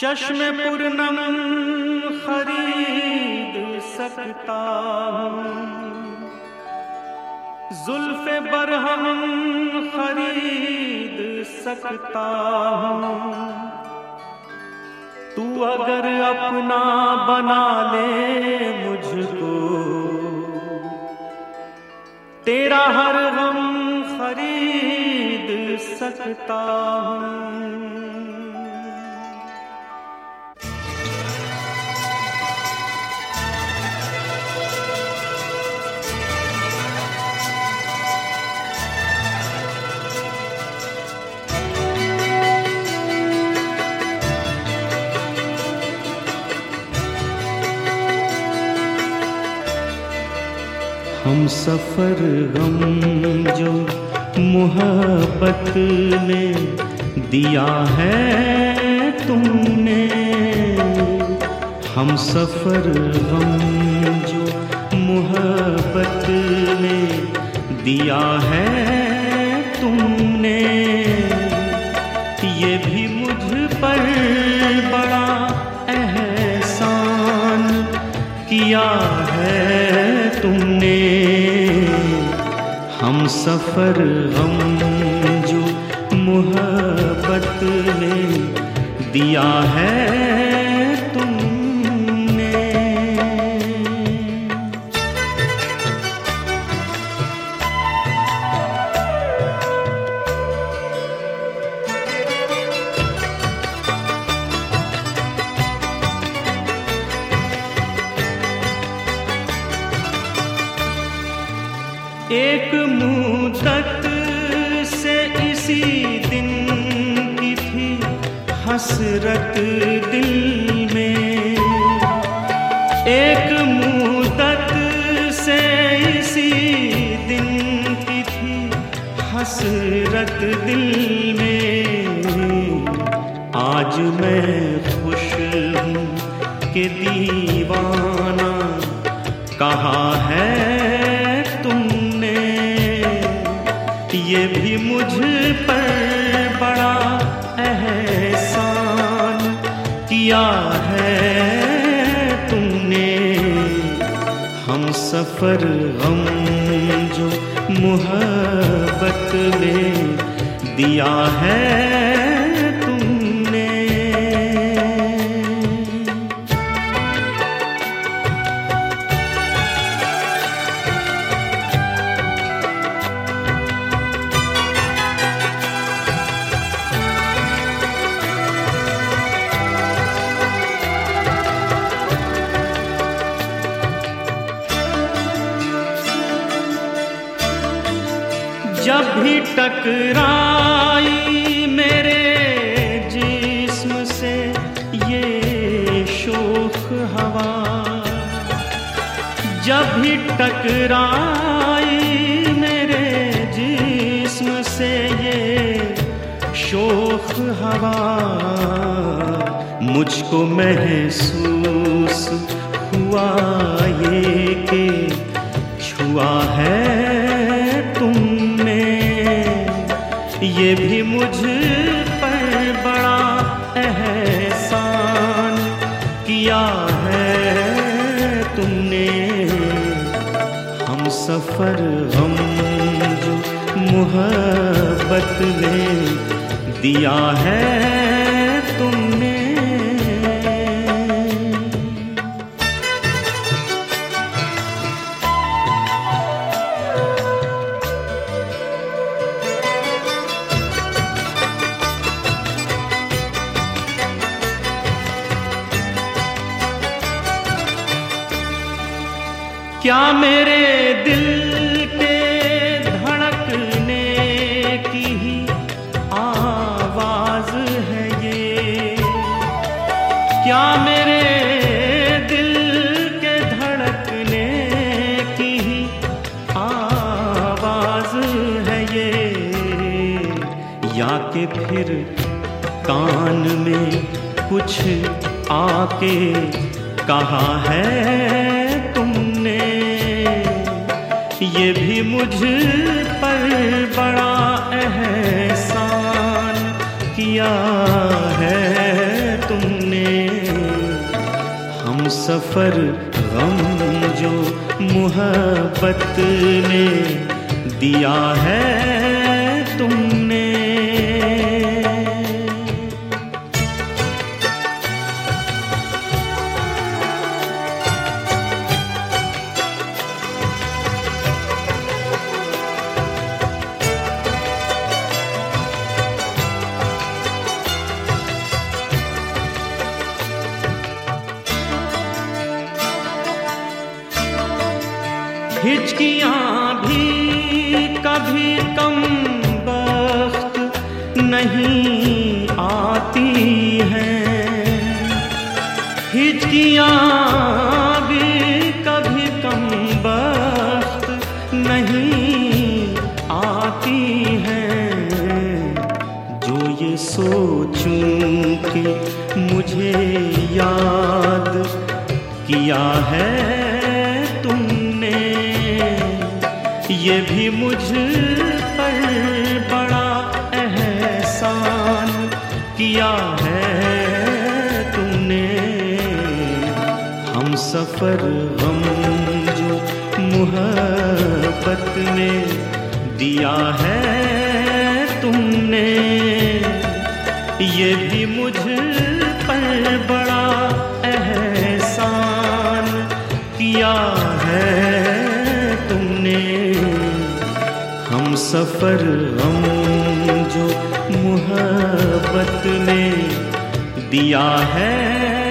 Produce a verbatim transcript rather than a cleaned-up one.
चश्मे पूर्णम खरीद सकता हूँ, जुल्फे बरहम खरीद सकता हूँ। तू अगर अपना बना ले मुझको, तेरा हर गम खरीद सकता हूँ। हम सफर गम जो मोहब्बत में दिया है तुमने, हम सफर गम जो मोहब्बत में दिया है तुमने, ये भी मुझ पर बड़ा एहसान किया है तुमने। हम सफर गम जो मोहब्बत में दिया है तुमने। एक मुद्दत से इसी दिन की थी हसरत दिल में, एक मुद्दत से इसी दिन की थी हसरत दिल में। आज मैं खुश हूँ कि दीवाना कहा है ये भी मुझ पर बड़ा एहसान किया है तुमने। हम सफर गम जो मोहब्बत में दिया है तुमने। जब भी टकराई मेरे जिस्म से ये शोख हवा, जब भी टकराई मेरे जिस्म से ये शोख हवा, मुझको महसूस हुआ ये कि छुआ है तुमने। ये भी मुझ पर बड़ा एहसान किया है तुमने। हम सफर गम जो मोहब्बत में दिया है तुमने। क्या मेरे दिल के धड़कने की ही आवाज है ये, क्या मेरे दिल के धड़कने की ही आवाज है ये, या कि फिर कान में कुछ आके कहा है तुमने। ये भी मुझ पर बड़ा एहसान किया है तुमने। सफर गम जो मोहब्बत ने दिया है तुमने। हिचकियाँ भी कभी कम वक्त नहीं आती हैं, हिचकियाँ भी कभी कम वक्त नहीं आती हैं। जो ये सोचूं कि मुझे याद किया है तुमने, ये भी मुझ पर बड़ा एहसान किया है तुमने। हम सफर गम जो मोहब्बत ने दिया है तुमने, ये भी मुझ पर बड़ा एहसान किया है तुमने। हम सफर गम जो मोहब्बत ने दिया है